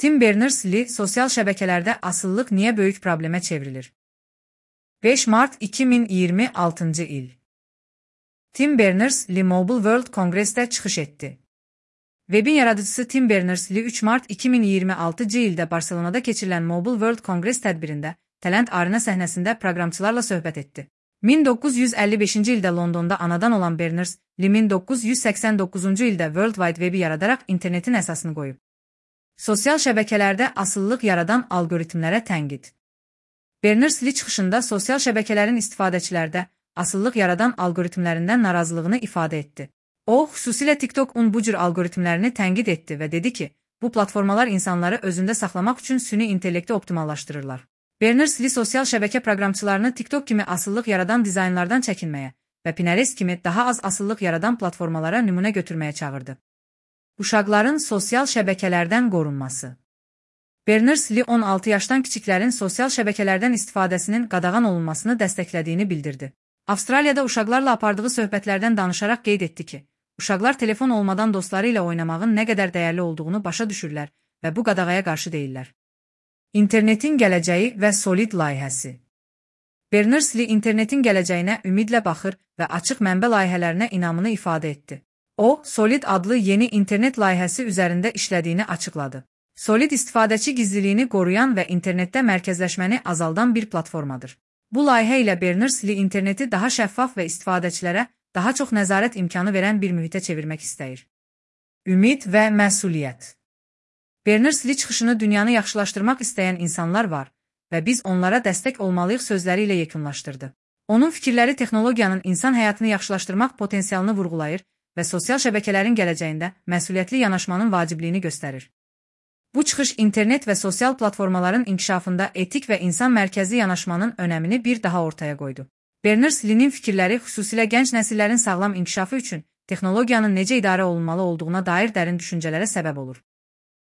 Tim Berners-Lee sosial şəbəkələrdə asıllıq niyə böyük problemə çevrilir? 5 Mart 2026 il. Tim Berners-Lee Mobile World Congress'də çıxış etdi. Webin yaradıcısı Tim Berners-Lee 3 Mart 2026 ildə Barcelonada keçirilən Mobile World Congress tədbirində Talent Arena səhnəsində proqramçılarla söhbət etdi. 1955-ci ildə Londonda anadan olan Berners-Lee 1989-cu ildə World Wide Web'i yaradaraq internetin əsasını qoyub. Sosial şəbəkələrdə asıllıq yaradan algoritmlərə tənqid. Berners-Lee çıxışında sosial şəbəkələrin istifadəçilərdə asıllıq yaradan algoritmlərindən narazılığını ifadə etdi. O, xüsusilə TikTok-un bu cür algoritmlərini tənqid etdi və dedi ki, bu platformalar insanları özündə saxlamaq üçün süni intellekti optimallaşdırırlar. Berners-Lee sosial şəbəkə proqramçılarını TikTok kimi asıllıq yaradan dizaynlardan çəkinməyə və Pinterest kimi daha az asıllıq yaradan platformalara nümunə götürməyə çağırdı. Uşaqların sosial şəbəkələrdən qorunması. Berners-Lee 16 yaşdan kiçiklərin sosial şəbəkələrdən istifadəsinin qadağan olunmasını dəstəklədiyini bildirdi. Avstraliyada uşaqlarla apardığı söhbətlərdən danışaraq qeyd etdi ki, uşaqlar telefon olmadan dostları ilə oynamağın nə qədər dəyərli olduğunu başa düşürlər və bu qadağaya qarşı deyirlər. İnternetin gələcəyi və Solid layihəsi. Berners-Lee internetin gələcəyinə ümidlə baxır və açıq mənbə layihələrinə inamını ifadə etdi. O, Solid adlı yeni internet layihəsi üzərində işlədiyini açıqladı. Solid istifadəçi gizliliyini qoruyan və internetdə mərkəzləşməni azaldan bir platformadır. Bu layihə ilə Berners-Lee interneti daha şəffaf və istifadəçilərə daha çox nəzarət imkanı verən bir mühitə çevirmək istəyir. Ümid və məsuliyyət. Berners-Lee çıxışını dünyanı yaxşılaşdırmaq istəyən insanlar var və biz onlara dəstək olmalıyıq sözləri ilə yekunlaşdırdı. Onun fikirləri texnologiyanın insan həyatını yaxşılaşdırmaq potensialını vurğulayır və sosial şəbəkələrin gələcəyində məsuliyyətli yanaşmanın vacibliyini göstərir. Bu çıxış internet və sosial platformaların inkişafında etik və insan mərkəzi yanaşmanın önəmini bir daha ortaya qoydu. Berners-Lee'nin fikirləri xüsusilə gənc nəsillərin sağlam inkişafı üçün texnologiyanın necə idarə olunmalı olduğuna dair dərin düşüncələrə səbəb olur.